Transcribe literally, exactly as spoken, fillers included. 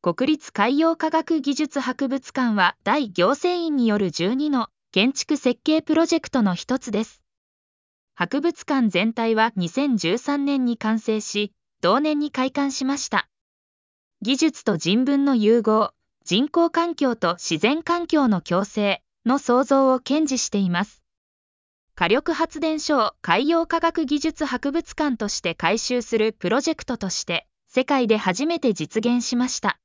国立海洋科学技術博物館は大行政院によるじゅうにの建築設計プロジェクトの一つです。博物館全体はにせんじゅうさんねんに完成し、同年に開館しました。技術と人文の融合、人工環境と自然環境の共生の創造を堅持しています。火力発電所を海洋科学技術博物館として改修するプロジェクトとして、世界で初めて実現しました。